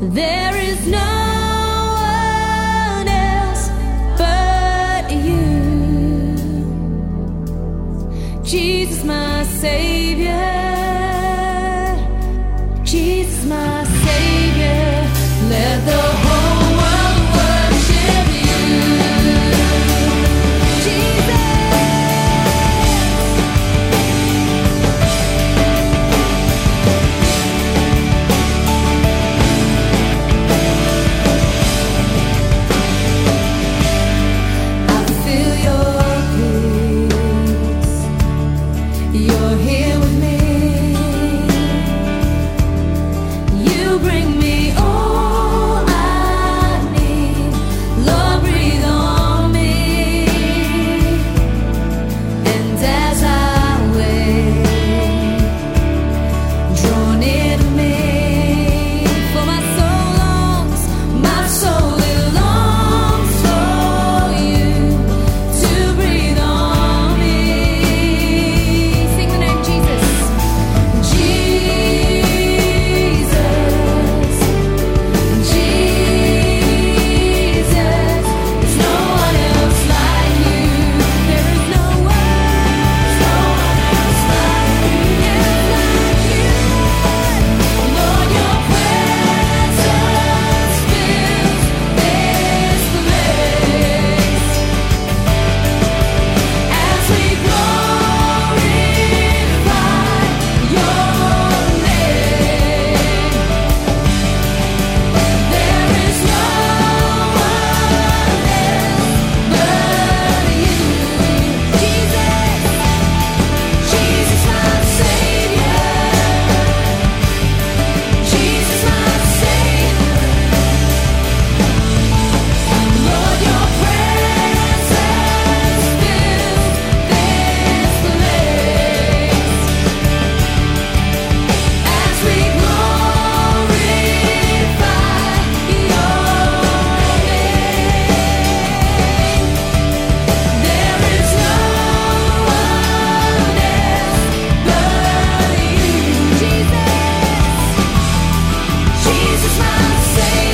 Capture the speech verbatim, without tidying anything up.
There is no one else but you. Jesus, my Savior. Jesus, my Savior. Let the whole world worship you. You're here with me. You bring me all I need. Lord, breathe on me. And as I wait, draw near to me. For my soul longs, my soul it longs for you to breathe on me. Sing the name Jesus. Jesus, Jesus, there's no one else like you. There is no one, no one else like you, like you. Lord, your presence fills this place as we glorify your name. There is no one else but you. Jesus, Jesus, my Savior. Jesus, my Savior. Lord, your presence fills this place as we glorify your name. There is no one else but you. Jesus, Jesus, my Savior.